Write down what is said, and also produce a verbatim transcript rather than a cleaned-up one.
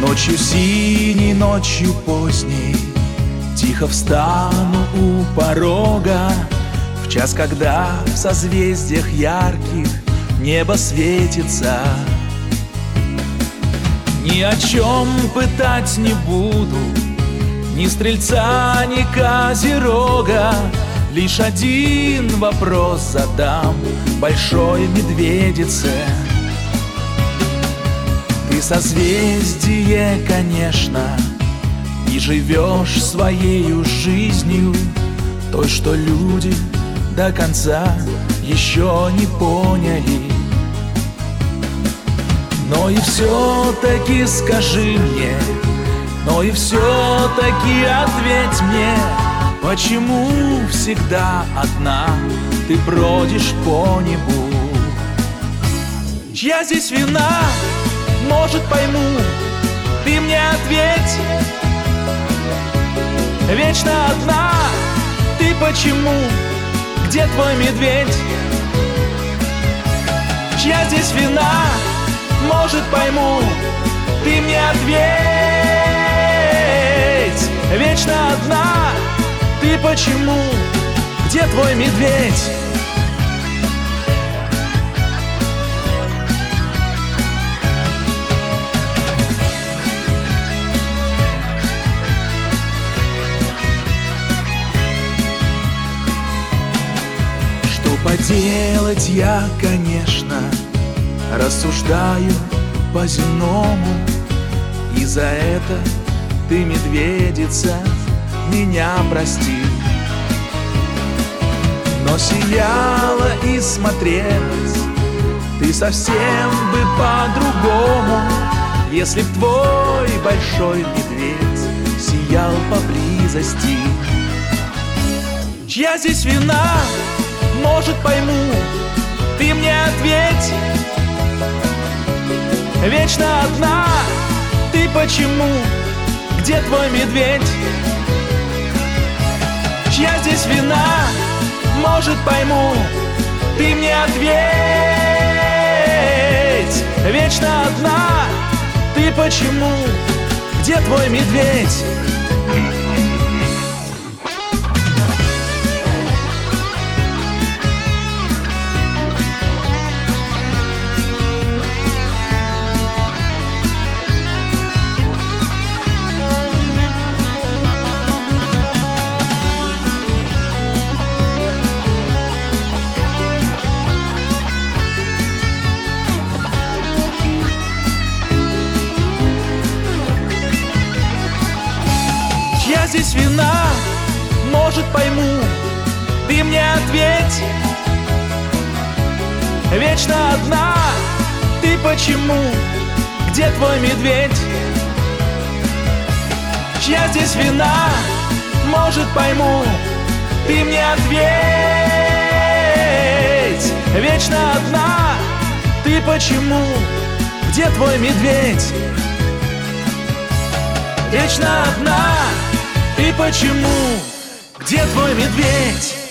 Ночью синей, ночью поздней тихо встану у порога, в час, когда в созвездиях ярких небо светится. Ни о чем пытать не буду, ни стрельца, ни козерога. Лишь один вопрос задам большой медведице. Ты созвездие, конечно, и живешь своею жизнью, той, что люди до конца еще не поняли. Но и все-таки скажи мне, но и все-таки ответь мне, почему всегда одна ты бродишь по небу? Чья здесь вина, может, пойму, ты мне ответь. Вечно одна ты почему? Где твой медведь? Чья здесь вина, может, пойму, ты мне ответь. Вечно одна ты почему? Где твой медведь? Что поделать, я, конечно, рассуждаю по-земному, и за это ты, медведица, меня прости. Но сияла и смотрелась ты совсем бы по-другому, если б твой большой медведь сиял поблизости. Чья здесь вина, может, пойму, ты мне ответь. Вечно одна ты почему? Где твой медведь? Чья здесь вина, может, пойму, ты мне ответь. Вечно одна ты почему? Где твой медведь? Чья здесь вина, может, пойму, ты мне ответь. Вечно одна ты почему? Где твой медведь? Чья здесь вина, может, пойму, ты мне ответь. Вечно одна ты почему? Где твой медведь? Вечно одна ты почему? Где твой медведь?